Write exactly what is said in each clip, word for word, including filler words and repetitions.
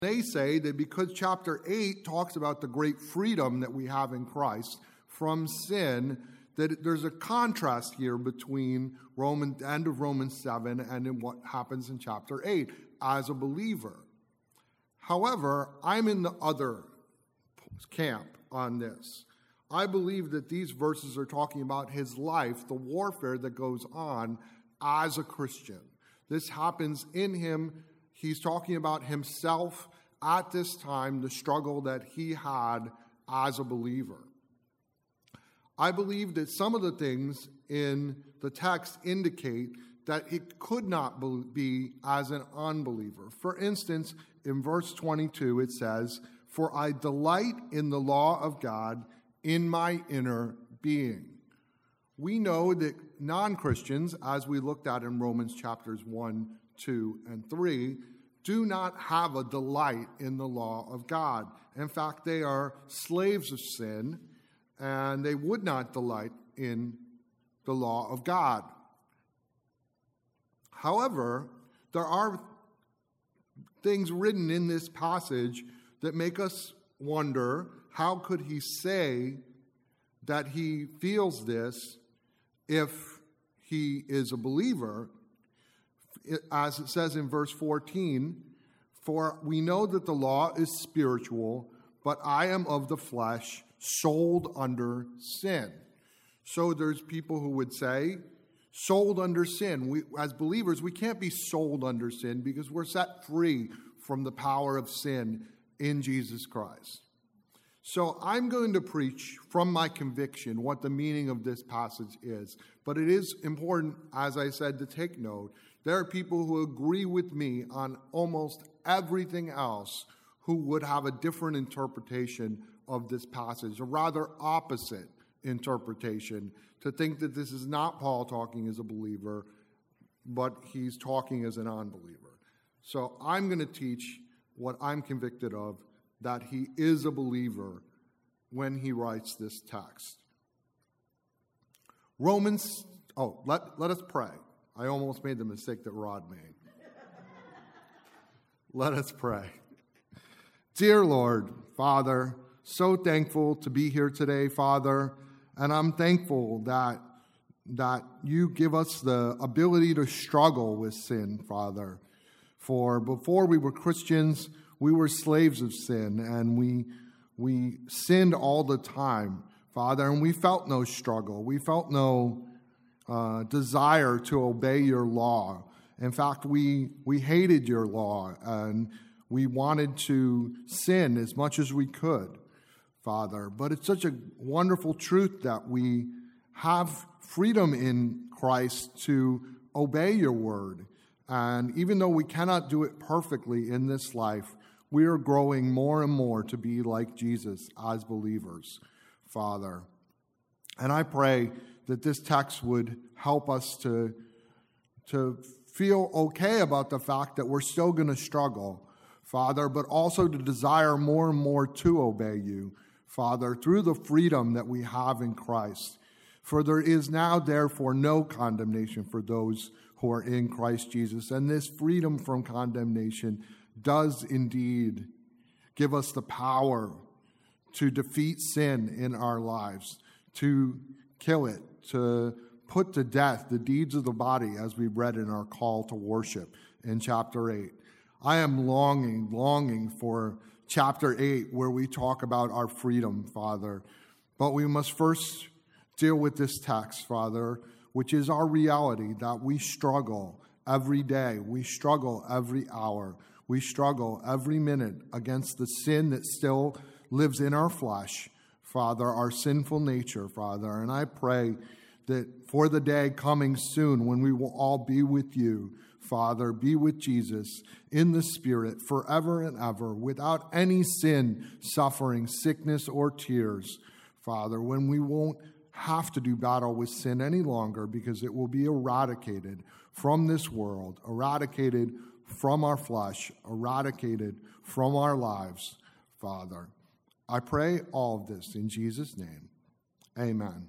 They say that because chapter eight talks about the great freedom that we have in Christ from sin, that there's a contrast here between Roman, the end of Romans seven and in what happens in chapter eight as a believer. However, I'm in the other camp on this. I believe that these verses are talking about his life, the warfare that goes on as a Christian. This happens in him. He's talking about himself at this time, the struggle that he had as a believer. I believe that some of the things in the text indicate that it could not be as an unbeliever. For instance, in verse twenty-two, it says, "For I delight in the law of God in my inner being." We know that non-Christians, as we looked at in Romans chapters one, two, and three, do not have a delight in the law of God. In fact, they are slaves of sin, and they would not delight in the law of God. However, there are things written in this passage that make us wonder, how could he say that he feels this if he is a believer? As it says in verse fourteen, "For we know that the law is spiritual, but I am of the flesh, sold under sin." So there's people who would say, sold under sin. We, as believers, we can't be sold under sin because we're set free from the power of sin in Jesus Christ. So I'm going to preach from my conviction what the meaning of this passage is. But it is important, as I said, to take note. There are people who agree with me on almost everything else who would have a different interpretation of this passage, a rather opposite interpretation, to think that this is not Paul talking as a believer, but he's talking as an unbeliever. So I'm going to teach what I'm convicted of, that he is a believer when he writes this text. Romans, oh, let, let us pray. I almost made the mistake that Rod made. Let us pray. Dear Lord, Father, so thankful to be here today, Father, and I'm thankful that, that you give us the ability to struggle with sin, Father. For before we were Christians, we were slaves of sin, and we we sinned all the time, Father, and we felt no struggle. We felt no uh, desire to obey your law. In fact, we we hated your law, and we wanted to sin as much as we could, Father. But it's such a wonderful truth that we have freedom in Christ to obey your word. And even though we cannot do it perfectly in this life, we are growing more and more to be like Jesus as believers, Father. And I pray that this text would help us to, to feel okay about the fact that we're still going to struggle, Father, but also to desire more and more to obey you, Father, through the freedom that we have in Christ. For there is now, therefore, no condemnation for those who are in Christ Jesus. And this freedom from condemnation does indeed give us the power to defeat sin in our lives, to kill it, to put to death the deeds of the body, as we read in our call to worship in chapter eight. I am longing, longing for chapter eight, where we talk about our freedom, Father. But we must first deal with this text, Father, which is our reality, that we struggle every day. We struggle every hour. We struggle every minute against the sin that still lives in our flesh, Father, our sinful nature, Father. And I pray that for the day coming soon when we will all be with you, Father, be with Jesus in the Spirit forever and ever, without any sin, suffering, sickness, or tears, Father, when we won't have to do battle with sin any longer because it will be eradicated from this world, eradicated from our flesh, eradicated from our lives, Father. I pray all of this in Jesus' name. Amen.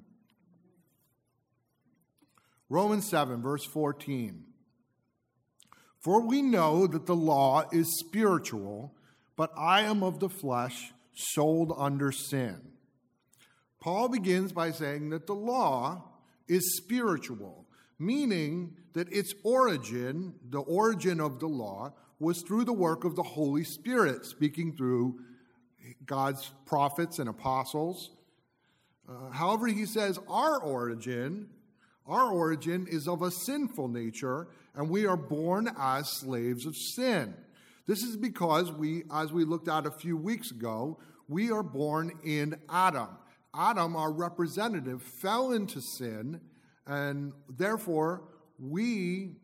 Romans seven, verse fourteen. For we know that the law is spiritual, but I am of the flesh, sold under sin. Paul begins by saying that the law is spiritual, meaning that its origin, the origin of the law, was through the work of the Holy Spirit, speaking through God's prophets and apostles. Uh, however, he says our origin, our origin is of a sinful nature, and we are born as slaves of sin. This is because we, as we looked at a few weeks ago, we are born in Adam. Adam, our representative, fell into sin, and therefore we,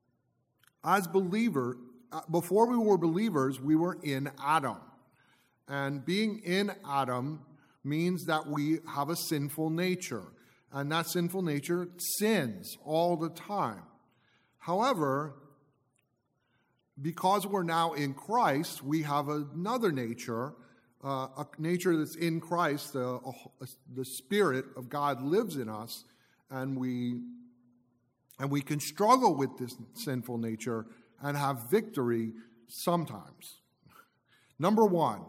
as believers, before we were believers, we were in Adam. And being in Adam means that we have a sinful nature, and that sinful nature sins all the time. However, because we're now in Christ, we have another nature, uh, a nature that's in Christ. Uh, a, the Spirit of God lives in us, and we and we can struggle with this sinful nature and have victory sometimes. Number one,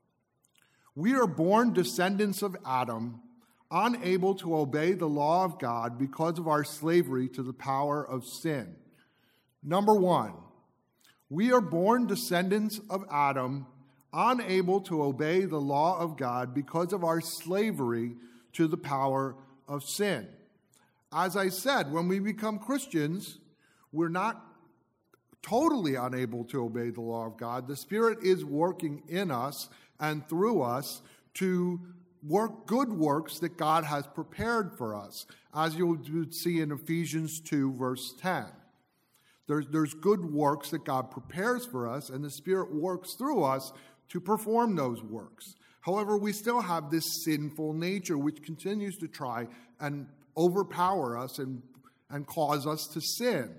we are born descendants of Adam, unable to obey the law of God because of our slavery to the power of sin. Number one, we are born descendants of Adam, unable to obey the law of God because of our slavery to the power of sin. As I said, when we become Christians, we're not totally unable to obey the law of God. The Spirit is working in us and through us to work good works that God has prepared for us, as you'll see in Ephesians two, verse ten. There's, there's good works that God prepares for us, and the Spirit works through us to perform those works. However, we still have this sinful nature which continues to try and overpower us and, and cause us to sin.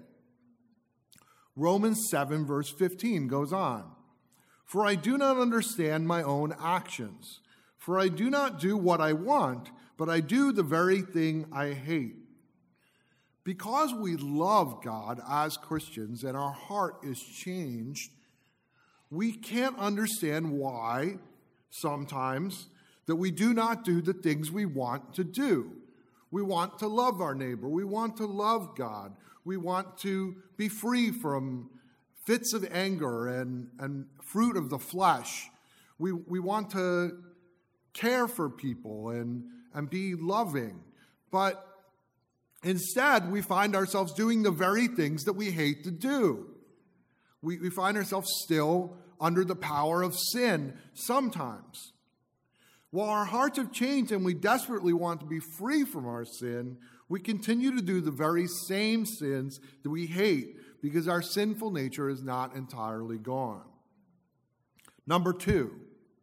Romans seven, verse fifteen goes on. For I do not understand my own actions. For I do not do what I want, but I do the very thing I hate. Because we love God as Christians and our heart is changed, we can't understand why sometimes that we do not do the things we want to do. We want to love our neighbor. We want to love God. We want to be free from fits of anger and, and fruit of the flesh. We, we want to care for people and, and be loving. But instead, we find ourselves doing the very things that we hate to do. We, we find ourselves still under the power of sin sometimes. While our hearts have changed and we desperately want to be free from our sin, we continue to do the very same sins that we hate because our sinful nature is not entirely gone. Number two,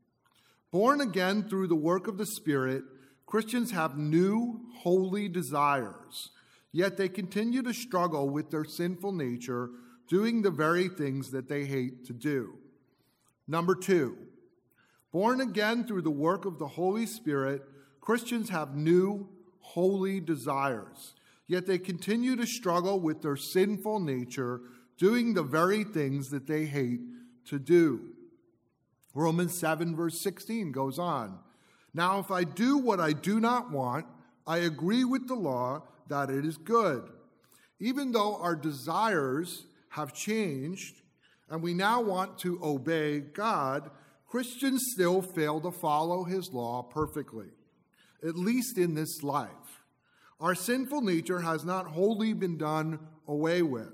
born again through the work of the Spirit, Christians have new, holy desires, yet they continue to struggle with their sinful nature, doing the very things that they hate to do. Number two, born again through the work of the Holy Spirit, Christians have new, holy desires, yet they continue to struggle with their sinful nature, doing the very things that they hate to do. Romans seven, verse sixteen goes on. Now, if I do what I do not want, I agree with the law that it is good. Even though our desires have changed and we now want to obey God, Christians still fail to follow his law perfectly, at least in this life. Our sinful nature has not wholly been done away with.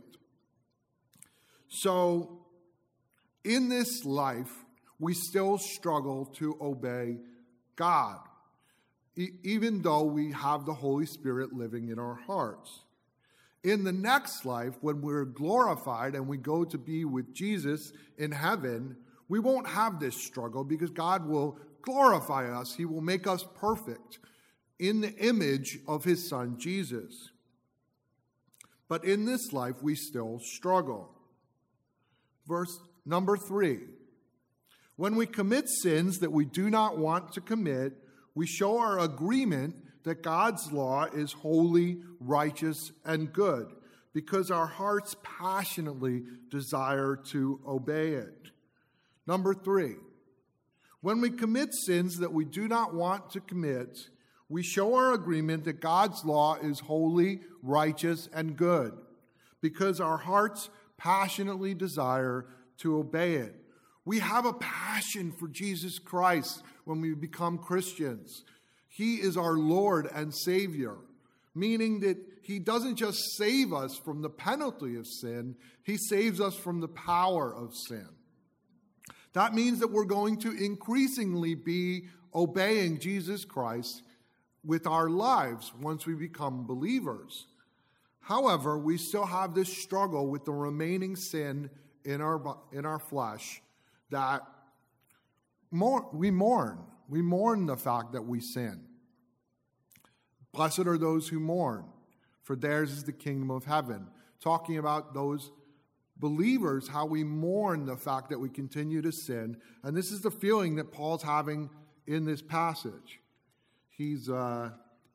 So, in this life, we still struggle to obey God, e- even though we have the Holy Spirit living in our hearts. In the next life, when we're glorified and we go to be with Jesus in heaven, we won't have this struggle because God will glorify us. He will make us perfect in the image of his Son, Jesus. But in this life, we still struggle. Verse number three. When we commit sins that we do not want to commit, we show our agreement that God's law is holy, righteous, and good, because our hearts passionately desire to obey it. Number three, when we commit sins that we do not want to commit, we show our agreement that God's law is holy, righteous, and good, because our hearts passionately desire to obey it. We have a passion for Jesus Christ when we become Christians. He is our Lord and Savior, meaning that He doesn't just save us from the penalty of sin, He saves us from the power of sin. That means that we're going to increasingly be obeying Jesus Christ with our lives once we become believers. However, we still have this struggle with the remaining sin in our in our flesh that more, we mourn. We mourn the fact that we sin. Blessed are those who mourn, for theirs is the kingdom of heaven. Talking about those believers, how we mourn the fact that we continue to sin. And this is the feeling that Paul's having in this passage. He's uh,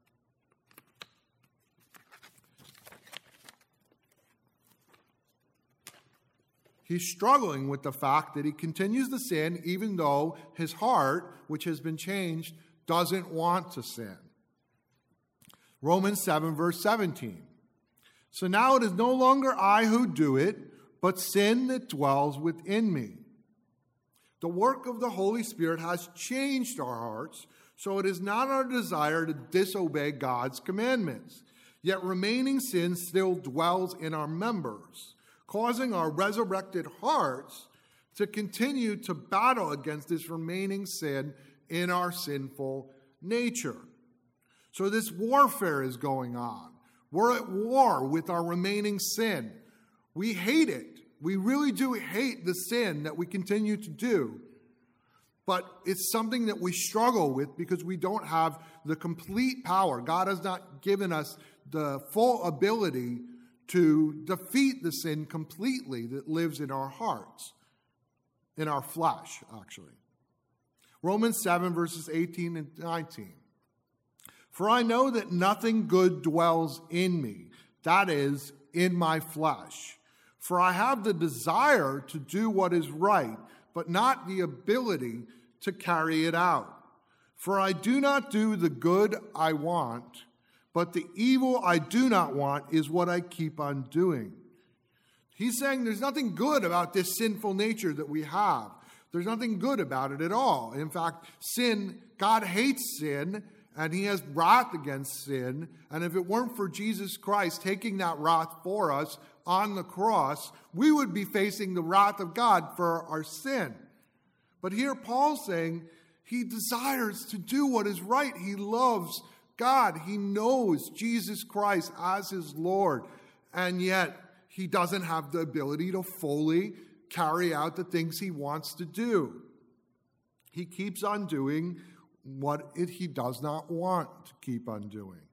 he's struggling with the fact that he continues to sin even though his heart, which has been changed, doesn't want to sin. Romans seven, verse seventeen. So now it is no longer I who do it, but sin that dwells within me. The work of the Holy Spirit has changed our hearts, so it is not our desire to disobey God's commandments. Yet remaining sin still dwells in our members, causing our resurrected hearts to continue to battle against this remaining sin in our sinful nature. So this warfare is going on. We're at war with our remaining sin. We hate it. We really do hate the sin that we continue to do. But it's something that we struggle with because we don't have the complete power. God has not given us the full ability to defeat the sin completely that lives in our hearts, in our flesh, actually. Romans seven, verses eighteen and nineteen. For I know that nothing good dwells in me, that is, in my flesh. For I have the desire to do what is right, but not the ability to carry it out. For I do not do the good I want, but the evil I do not want is what I keep on doing. He's saying there's nothing good about this sinful nature that we have. There's nothing good about it at all. In fact, sin, God hates sin, and He has wrath against sin. And if it weren't for Jesus Christ taking that wrath for us on the cross, we would be facing the wrath of God for our sin. But here Paul's saying he desires to do what is right. He loves God. He knows Jesus Christ as his Lord. And yet he doesn't have the ability to fully carry out the things he wants to do. He keeps on doing what it, he does not want to keep on doing.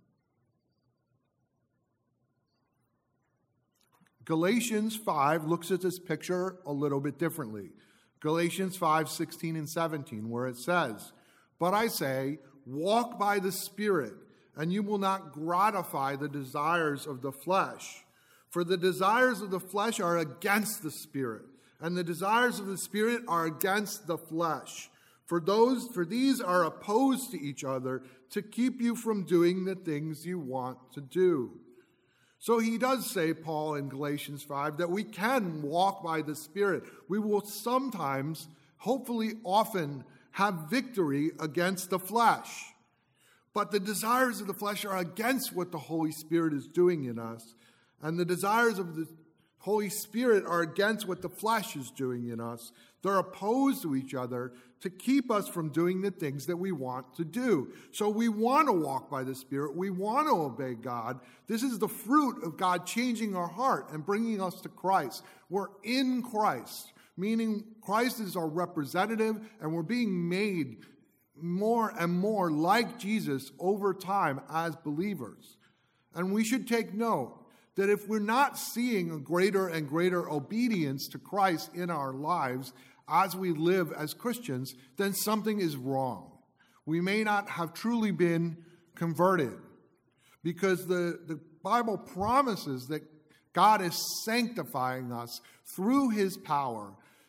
Galatians five looks at this picture a little bit differently. Galatians five, sixteen and seventeen, where it says, But I say, walk by the Spirit, and you will not gratify the desires of the flesh. For the desires of the flesh are against the Spirit, and the desires of the Spirit are against the flesh. For those, for these are opposed to each other to keep you from doing the things you want to do. So he does say, Paul in Galatians five, that we can walk by the Spirit. We will sometimes, hopefully often, have victory against the flesh. But the desires of the flesh are against what the Holy Spirit is doing in us. And the desires of the Holy Spirit are against what the flesh is doing in us. They're opposed to each other to keep us from doing the things that we want to do. So we want to walk by the Spirit. We want to obey God. This is the fruit of God changing our heart and bringing us to Christ. We're in Christ, meaning Christ is our representative, and we're being made more and more like Jesus over time as believers. And we should take note that if we're not seeing a greater and greater obedience to Christ in our lives as we live as Christians, then something is wrong. We may not have truly been converted, because the, the Bible promises that God is sanctifying us through his power,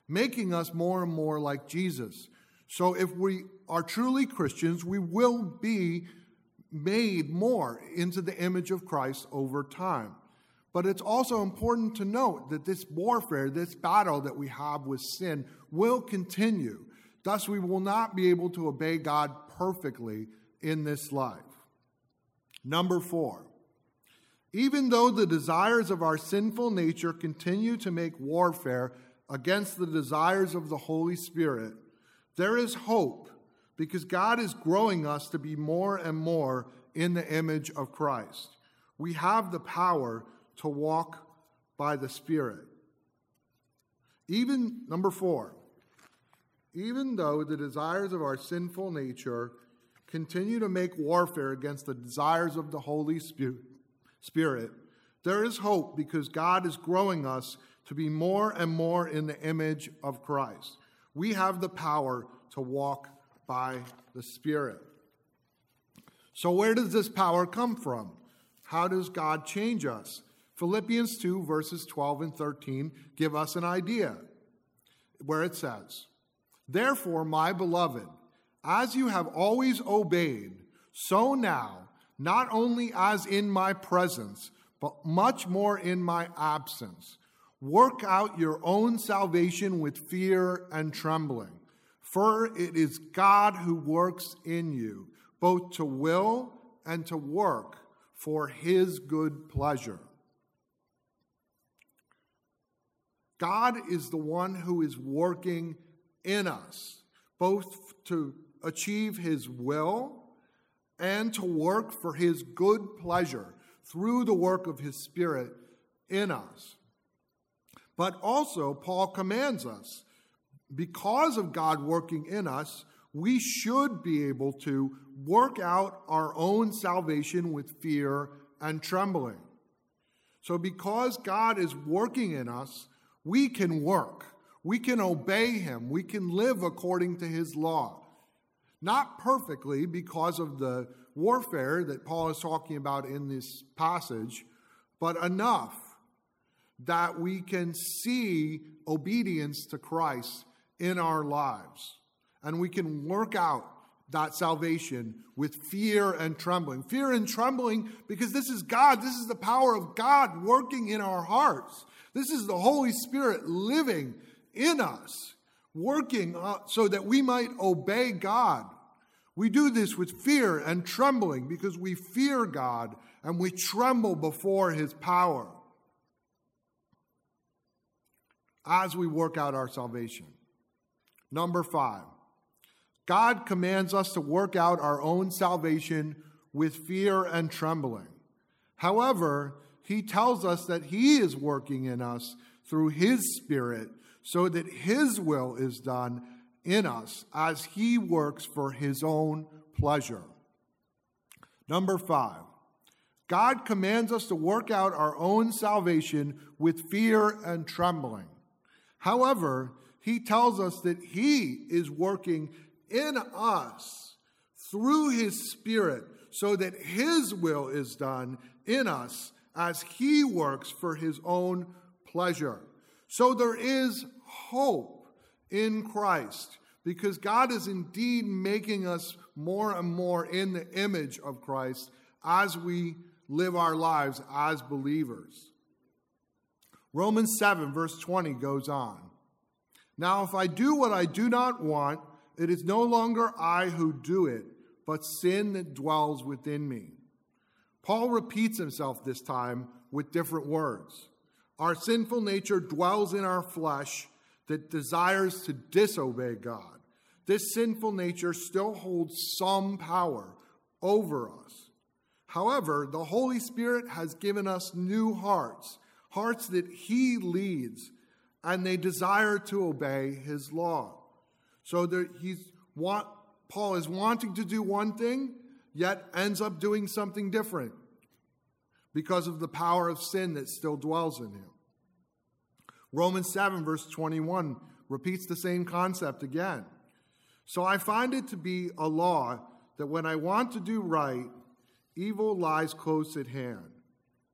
making us more and more like Jesus. So if we are truly Christians, we will be made more into the image of Christ over time. But it's also important to note that this warfare, this battle that we have with sin, will continue. Thus, we will not be able to obey God perfectly in this life. Number four, even though the desires of our sinful nature continue to make warfare against the desires of the Holy Spirit, there is hope because God is growing us to be more and more in the image of Christ. We have the power to walk by the Spirit. Even, number four, even though the desires of our sinful nature continue to make warfare against the desires of the Holy Spirit, there is hope because God is growing us to be more and more in the image of Christ. We have the power to walk by the Spirit. So where does this power come from? How does God change us? Philippians two, verses twelve and thirteen give us an idea where it says, "Therefore, my beloved, as you have always obeyed, so now, not only as in my presence, but much more in my absence, work out your own salvation with fear and trembling. For it is God who works in you, both to will and to work for his good pleasure." God is the one who is working in us, both to achieve his will and to work for his good pleasure through the work of his Spirit in us. But also, Paul commands us, because of God working in us, we should be able to work out our own salvation with fear and trembling. So because God is working in us, we can work. We can obey him. We can live according to his law. Not perfectly because of the warfare that Paul is talking about in this passage, but enough that we can see obedience to Christ in our lives. And we can work out that salvation with fear and trembling. Fear and trembling because this is God. This is the power of God working in our hearts. This is the Holy Spirit living in us, working so that we might obey God. We do this with fear and trembling because we fear God and we tremble before his power as we work out our salvation. Number five, God commands us to work out our own salvation with fear and trembling. However, he tells us that he is working in us through his Spirit so that his will is done in us as he works for his own pleasure. Number five, God commands us to work out our own salvation with fear and trembling. However, he tells us that he is working in us through his Spirit so that his will is done in us as he works for his own pleasure. So there is hope in Christ because God is indeed making us more and more in the image of Christ as we live our lives as believers. Romans seven, verse twenty goes on. "Now, if I do what I do not want, it is no longer I who do it, but sin that dwells within me." Paul repeats himself this time with different words. Our sinful nature dwells in our flesh that desires to disobey God. This sinful nature still holds some power over us. However, the Holy Spirit has given us new hearts, hearts that he leads, and they desire to obey his law. So that he's want, Paul is wanting to do one thing, yet ends up doing something different because of the power of sin that still dwells in him. Romans seven, verse twenty-one repeats the same concept again. "So I find it to be a law that when I want to do right, evil lies close at hand."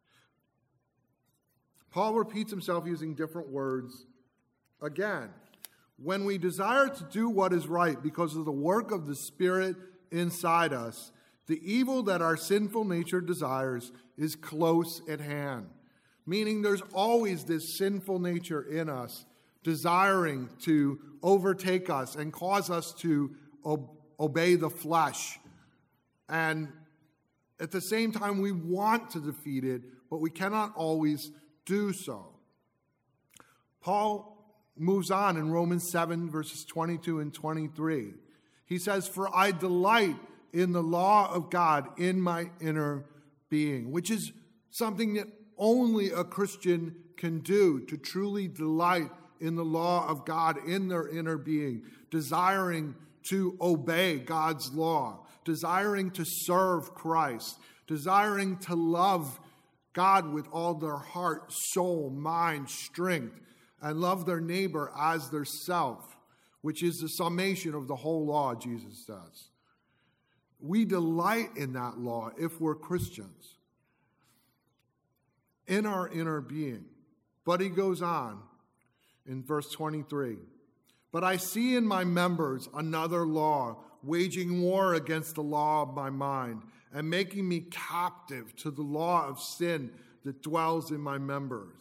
Paul repeats himself using different words again. When we desire to do what is right because of the work of the Spirit inside us, the evil that our sinful nature desires is close at hand. Meaning there's always this sinful nature in us desiring to overtake us and cause us to ob- obey the flesh. And at the same time, we want to defeat it, but we cannot always do so. Paul moves on in Romans seven, verses twenty-two and twenty-three. He says, "For I delight in the law of God in my inner being," which is something that only a Christian can do, to truly delight in the law of God in their inner being, desiring to obey God's law, desiring to serve Christ, desiring to love God with all their heart, soul, mind, strength, and love their neighbor as their self, which is the summation of the whole law, Jesus says. We delight in that law if we're Christians, in our inner being. But he goes on in verse twenty-three. "But I see in my members another law, waging war against the law of my mind, and making me captive to the law of sin that dwells in my members."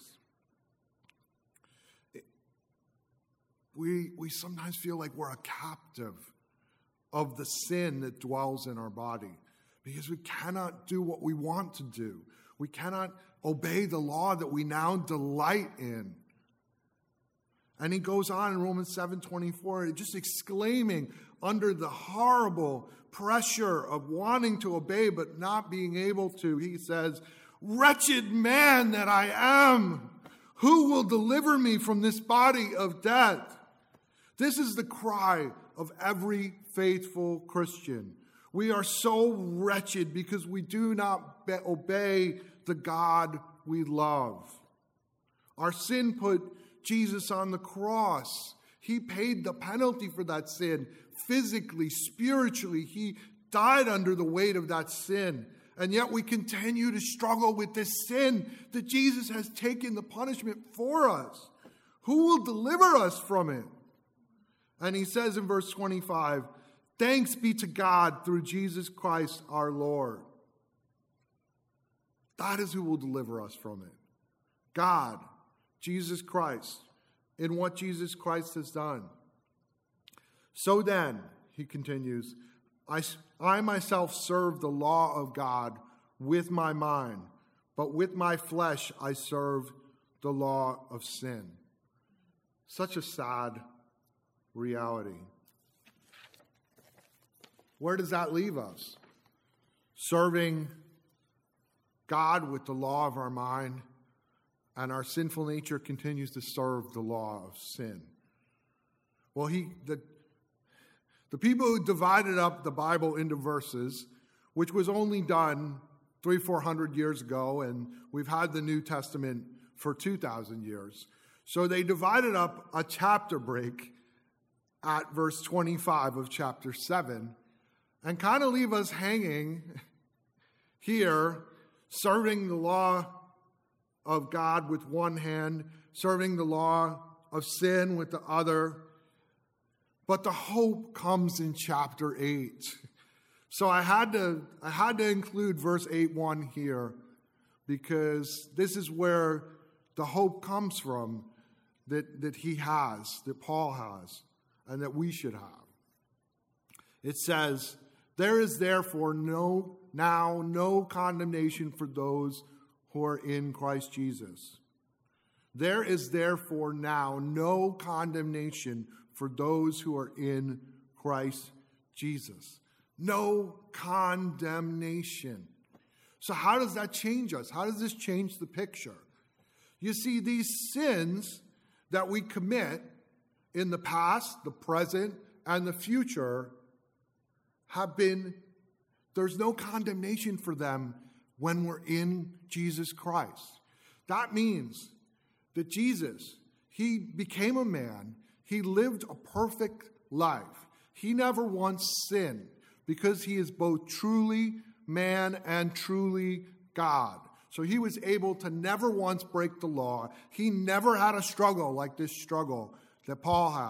We, we sometimes feel like we're a captive of the sin that dwells in our body, because we cannot do what we want to do. We cannot obey the law that we now delight in. And he goes on in Romans seven twenty-four, just exclaiming under the horrible pressure of wanting to obey but not being able to. He says, "Wretched man that I am, who will deliver me from this body of death?" This is the cry of every faithful Christian. We are so wretched because we do not be- obey the God we love. Our sin put Jesus on the cross. He paid the penalty for that sin. Physically, spiritually, he died under the weight of that sin. And yet we continue to struggle with this sin that Jesus has taken the punishment for us. Who will deliver us from it? And he says in verse twenty-five, "Thanks be to God through Jesus Christ our Lord." That is who will deliver us from it. God, Jesus Christ, in what Jesus Christ has done. "So then," he continues, I, I myself serve the law of God with my mind, but with my flesh I serve the law of sin." Such a sad reality. Where does that leave us? Serving God with the law of our mind, and our sinful nature continues to serve the law of sin. Well, he the, the people who divided up the Bible into verses, which was only done three, four hundred years ago, and we've had the New Testament for two thousand years. So they divided up a chapter break at verse twenty-five of chapter seven, and kind of leave us hanging here, serving the law of God with one hand, serving the law of sin with the other. But the hope comes in chapter eight. So I had to I had to include verse eight one here, because this is where the hope comes from that, that he has, that Paul has, and that we should have. It says, "There is therefore no now no condemnation for those who are in Christ Jesus. There is therefore now no condemnation for those who are in Christ Jesus." No condemnation. So how does that change us? How does this change the picture? You see, these sins that we commit in the past, the present, and the future have been, there's no condemnation for them when we're in Jesus Christ. That means that Jesus, he became a man. He lived a perfect life. He never once sinned, because he is both truly man and truly God. So he was able to never once break the law. He never had a struggle like this struggle that Paul had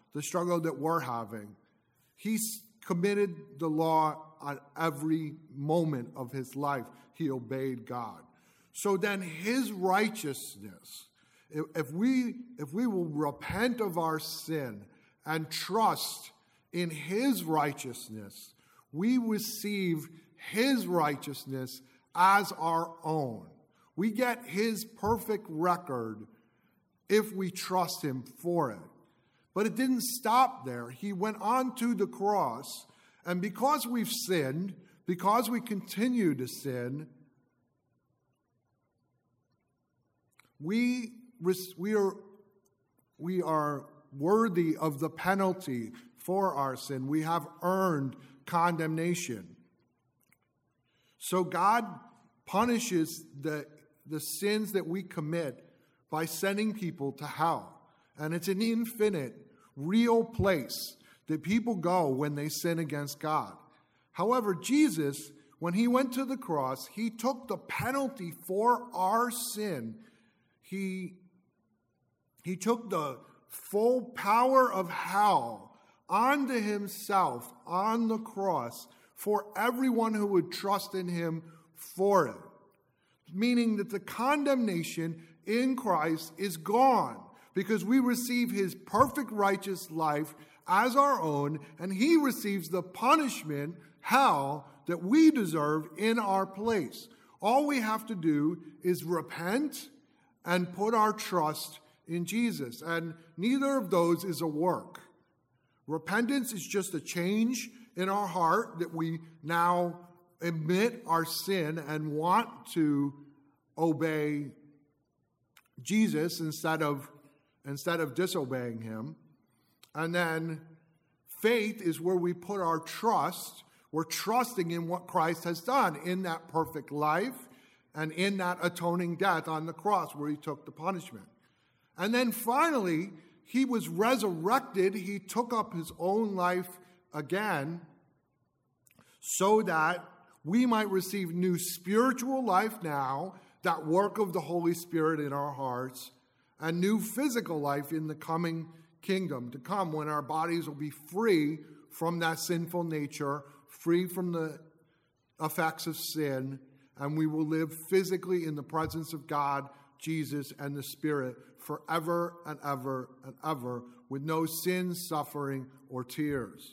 the struggle that we're having. He's committed the law at every moment of his life. He obeyed God. So then his righteousness, if, if we if we will repent of our sin and trust in his righteousness, we receive his righteousness as our own. We get his perfect record if we trust him for it. But it didn't stop there. He went on to the cross, and because we've sinned, because we continue to sin, we, we, are, we are worthy of the penalty for our sin. We have earned condemnation. So God punishes the, the sins that we commit by sending people to hell. And it's an infinite, real place that people go when they sin against God. However, Jesus, when he went to the cross, he took the penalty for our sin. He, he took the full power of hell onto himself on the cross for everyone who would trust in him for it. Meaning that the condemnation in Christ is gone because we receive his perfect righteous life as our own, and he receives the punishment, hell, that we deserve in our place. All we have to do is repent and put our trust in Jesus. And neither of those is a work. Repentance is just a change in our heart that we now admit our sin and want to obey Jesus instead of instead of disobeying him. And then faith is where we put our trust. We're trusting in what Christ has done in that perfect life and in that atoning death on the cross where he took the punishment. And then finally, he was resurrected. He took up his own life again so that we might receive new spiritual life now, that work of the Holy Spirit in our hearts, and new physical life in the coming kingdom to come when our bodies will be free from that sinful nature, free from the effects of sin, and we will live physically in the presence of God, Jesus, and the Spirit forever and ever and ever with no sin, suffering, or tears.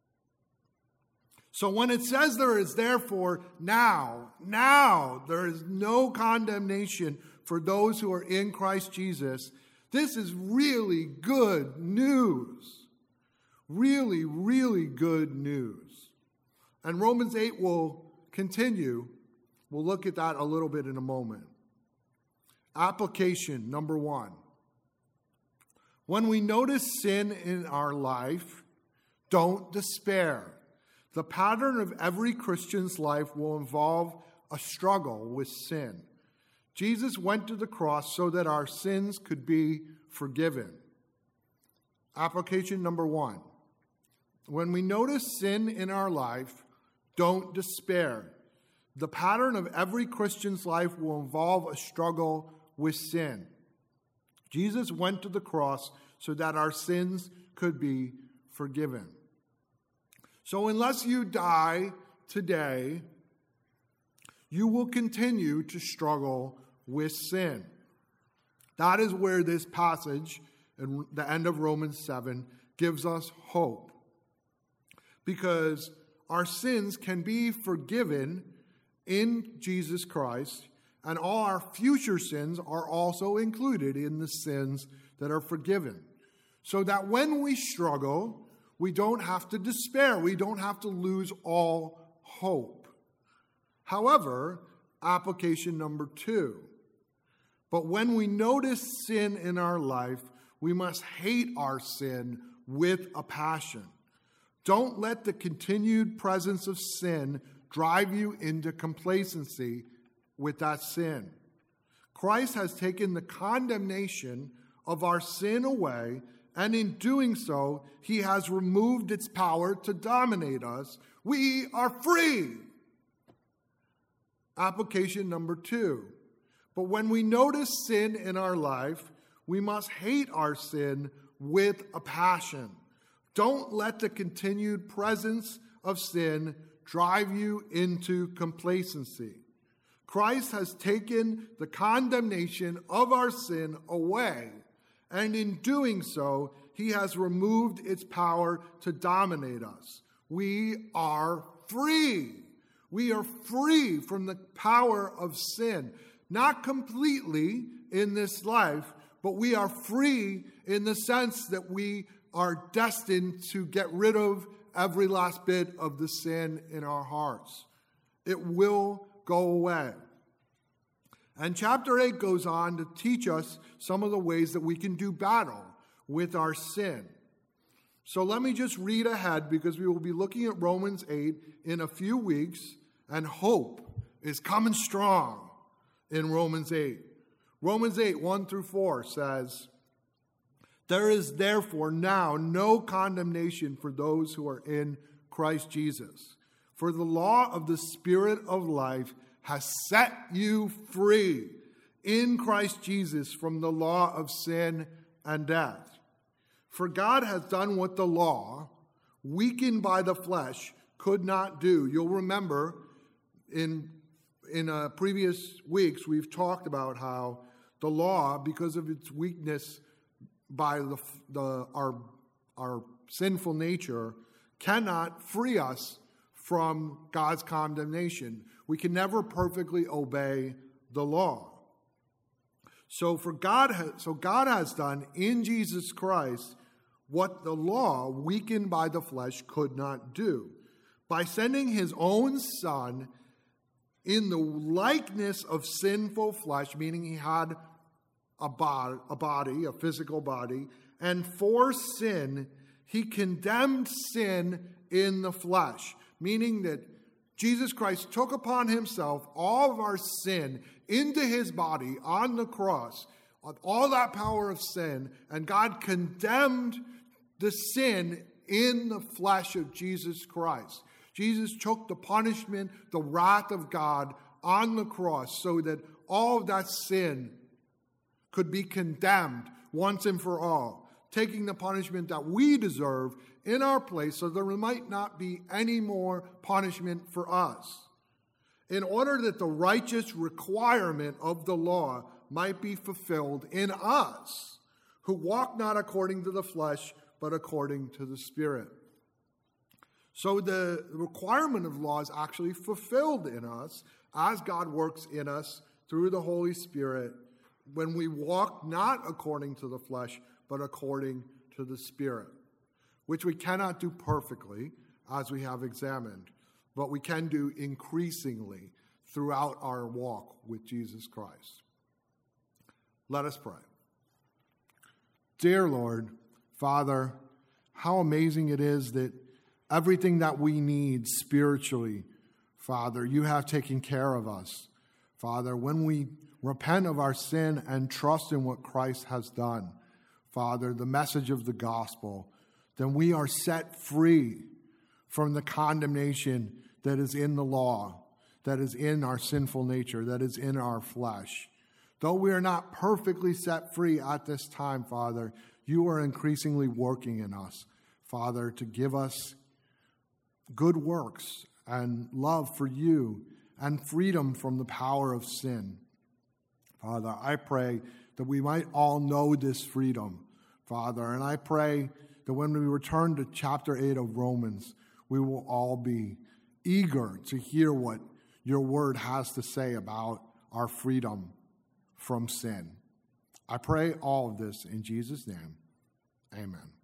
So when it says there is therefore now, now there is no condemnation for those who are in Christ Jesus, this is really good news. Really, really good news. And Romans eight will continue. We'll look at that a little bit in a moment. Application number one. When we notice sin in our life, don't despair. The pattern of every Christian's life will involve a struggle with sin. Jesus went to the cross so that our sins could be forgiven. Application number one. When we notice sin in our life, don't despair. The pattern of every Christian's life will involve a struggle with sin. Jesus went to the cross so that our sins could be forgiven. So unless you die today, you will continue to struggle with sin. That is where this passage in the end of Romans seven gives us hope. Because our sins can be forgiven in Jesus Christ, and all our future sins are also included in the sins that are forgiven. So that when we struggle, we don't have to despair. We don't have to lose all hope. However, application number two. But when we notice sin in our life, we must hate our sin with a passion. Don't let the continued presence of sin drive you into complacency with that sin. Christ has taken the condemnation of our sin away, and in doing so, he has removed its power to dominate us. We are free. Application number two. But when we notice sin in our life, we must hate our sin with a passion. Don't let the continued presence of sin drive you into complacency. Christ has taken the condemnation of our sin away, and in doing so, he has removed its power to dominate us. We are free. We are free from the power of sin. Not completely in this life, but we are free in the sense that we are destined to get rid of every last bit of the sin in our hearts. It will go away. And chapter eight goes on to teach us some of the ways that we can do battle with our sin. So let me just read ahead, because we will be looking at Romans eight in a few weeks, and hope is coming strong in Romans eight. Romans eight, one through four says, "There is therefore now no condemnation for those who are in Christ Jesus. For the law of the Spirit of life has set you free in Christ Jesus from the law of sin and death. For God has done what the law, weakened by the flesh, could not do." You'll remember in, in uh, previous weeks we've talked about how the law, because of its weakness by the, the our, our sinful nature, cannot free us from God's condemnation. We can never perfectly obey the law. So for God, has, so God has done in Jesus Christ what the law, weakened by the flesh, could not do, by sending his own Son in the likeness of sinful flesh, meaning he had a body, a body, a physical body, and for sin, he condemned sin in the flesh, meaning that Jesus Christ took upon himself all of our sin into his body on the cross, all that power of sin, and God condemned the sin in the flesh of Jesus Christ. Jesus took the punishment, the wrath of God on the cross, so that all of that sin could be condemned once and for all, taking the punishment that we deserve in our place, so there might not be any more punishment for us, in order that the righteous requirement of the law might be fulfilled in us, who walk not according to the flesh, but according to the Spirit. So the requirement of law is actually fulfilled in us as God works in us through the Holy Spirit, when we walk not according to the flesh, but according to the Spirit, which we cannot do perfectly, as we have examined, but we can do increasingly throughout our walk with Jesus Christ. Let us pray. Dear Lord, Father, how amazing it is that everything that we need spiritually, Father, you have taken care of us. Father, when we repent of our sin and trust in what Christ has done, Father, the message of the gospel, then we are set free from the condemnation that is in the law, that is in our sinful nature, that is in our flesh. Though we are not perfectly set free at this time, Father, you are increasingly working in us, Father, to give us good works and love for you and freedom from the power of sin. Father, I pray that we might all know this freedom, Father, and I pray that when we return to chapter eight of Romans, we will all be eager to hear what your word has to say about our freedom from sin. I pray all of this in Jesus' name. Amen.